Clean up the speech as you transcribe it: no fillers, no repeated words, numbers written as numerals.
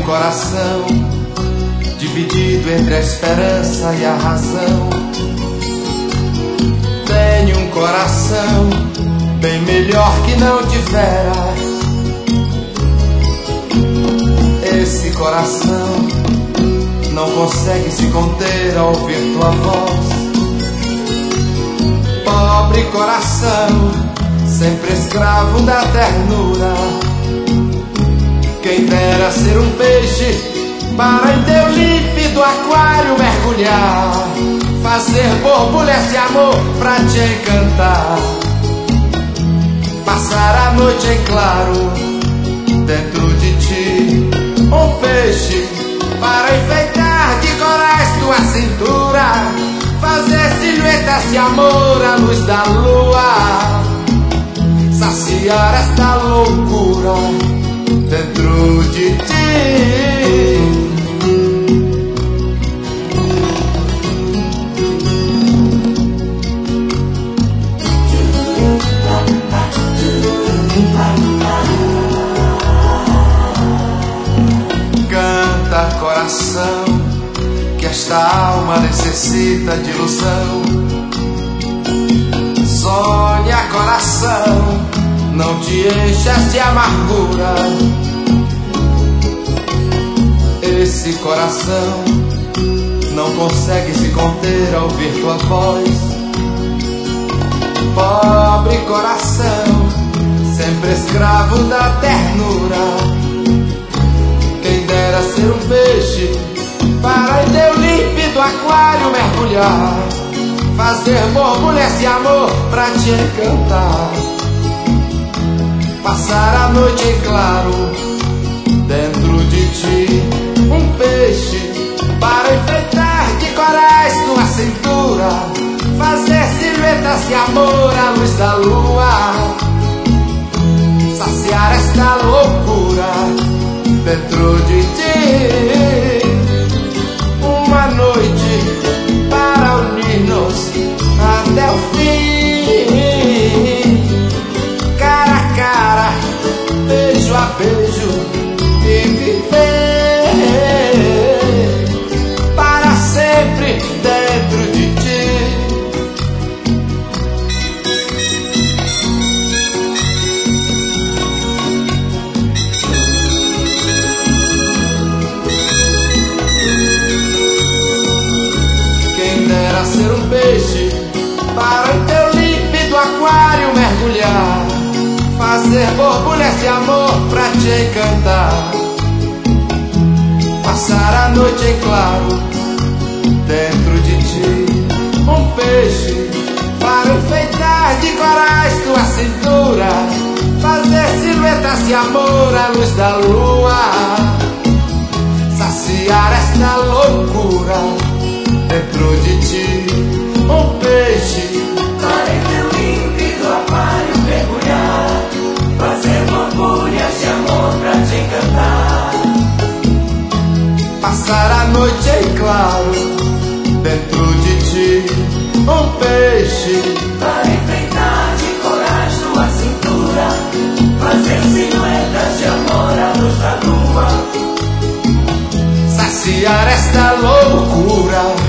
coração dividido entre a esperança e a razão. Tenho um coração bem melhor que não tivera. Esse coração não consegue se conter ao ouvir tua voz. Pobre coração, sempre escravo da ternura. Quem dera ser um peixe para em teu límpido aquário mergulhar, fazer borbulhas de amor pra te encantar, passar a noite em claro dentro de ti. Um peixe para enfeitar de corais tua cintura, fazer silhuetas de amor à luz da lua, saciar esta loucura dentro de ti. Canta, coração, que esta alma necessita de ilusão. Sonha, coração, não te enchas de amargura. Esse coração não consegue se conter ao ouvir tua voz. Pobre coração, sempre escravo da ternura. Quem dera ser um peixe para em teu límpido aquário mergulhar, fazer borbulhas de amor pra te encantar, passar a noite em claro dentro de ti. Um peixe para enfeitar de corais tua cintura, fazer silhuetas de amor à luz da lua, saciar esta loucura dentro de ti. Uma noite para unir-nos até o fim, cara a cara, beijo a beijo, e viver para sempre dentro de ti. Quem dera ser um peixe para em teu límpido aquário mergulhar, fazer borbulhas de amor pra te encantar, passar a noite em claro dentro de ti. Um peixe para enfeitar de corais tua cintura, fazer silhuetas de amor à luz da lua, saciar esta loucura dentro de ti. Um peixe para em teu límpido aquário mergulhar, fazer borbulhas de amor pra te encantar, passar a noite em claro dentro de ti. Um peixe para enfeitar de corais tua cintura, fazer silhuetas de amor à luz da lua, saciar esta loucura